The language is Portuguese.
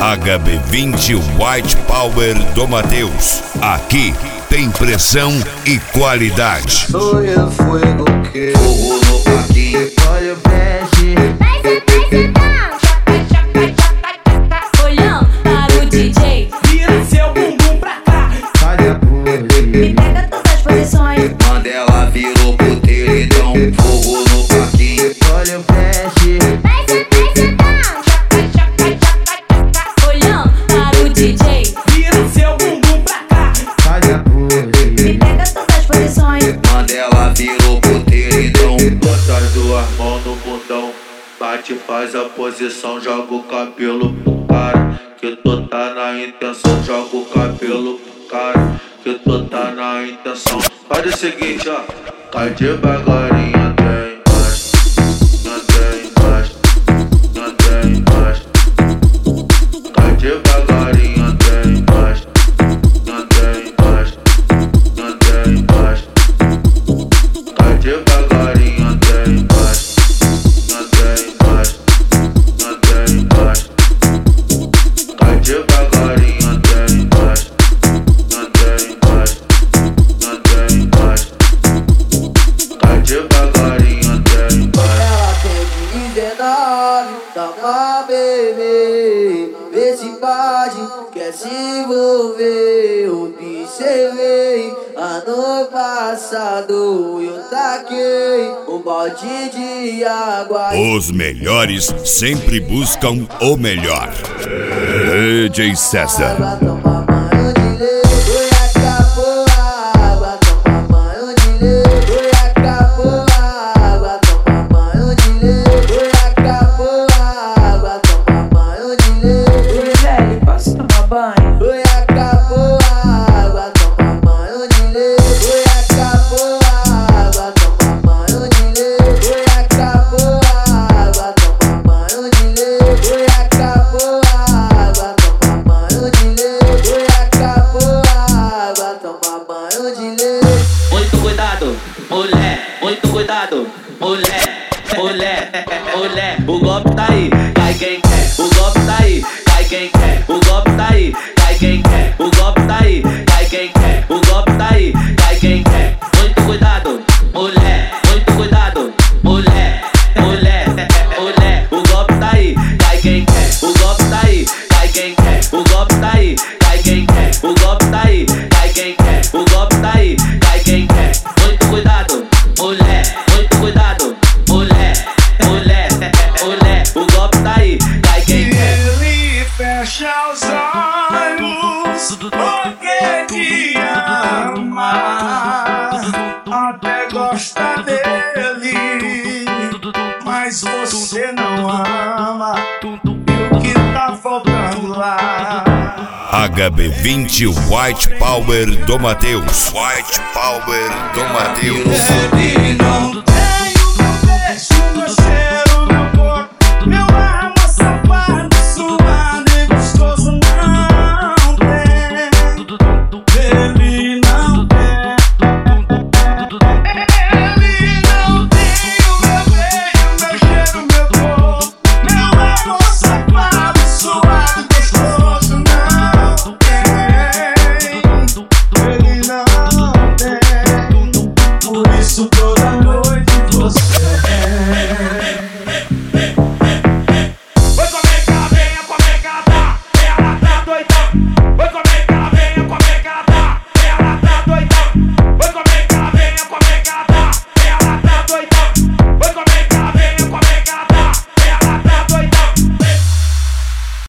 HB20 White Power do Mateus. Aqui tem pressão e qualidade. Sou eu fuego que fogo no parquinho. Olha o peixe. Olhando para o DJ, Vira seu bumbum pra cá. Olha a pose. me pega todas as posições. Mandela virou puteiro, então fogo no parquinho. Olha o peixe. Olhando para o DJ, Vira seu bumbum pra cá. Olha a pose. me pega todas as posições. Mandela virou puteiro, então bota as duas mãos no bundão. Bate, faz a posição, joga o cabelo pro cara. Que tu tá na intenção, joga o cabelo pro cara. Que tu tá na intenção. Faz o seguinte, ó. Cai devagarinho até embaixo. Até embaixo. Até embaixo. Cai devagarinho até embaixo. Até embaixo. Até embaixo. Cai devagarinho até embaixo. Até embaixo. Até embaixo. Cai devagarinho até embaixo. Até embaixo. Até embaixo. Cai devagarinho até embaixo. Ela tem 19, dá pra beber. Vê se pode, quer se envolver. Observei, ano passado eu taquei um balde de água. Os melhores sempre buscam o melhor. DJ César. Água, toma banho de lei. Acabou a água, toma banho de lei. Acabou a água, toma banho de lei. Acabou a água, toma banho de lei. Velho, posso tomar banho? Acabou a água, toma banho de lei. Acabou a água, toma banho de lei. Acabou a água, toma banho de lei. Acabou a água, toma banho de lei. Acabou a água, toma banho de lei. Muito cuidado, mulher, muito cuidado, mulher, mulher, mulher. O golpe tá aí, cai quem quer. O golpe tá aí, cai quem quer. O golpe tá aí, cai quem quer. O golpe tá aí, cai quem quer. O golpe tá aí, cai quem quer. Muito cuidado, mulher, muito cuidado, mulher, mulher, mulher. O golpe tá aí, cai quem quer. O golpe tá aí, cai quem quer. O golpe tá aí, cai quem quer. O golpe tá aí, cai quem quer. O golpe tá aí, cai quem quer. Muito cuidado, mulher, muito cuidado, mulher, mulher, mulher. O golpe tá aí, cai quem quer. Ele fecha os olhos porque te ama. Até gosta dele, mas você não ama. E o que tá faltando lá? HB20 White Power do Mateus. White Power do Mateus.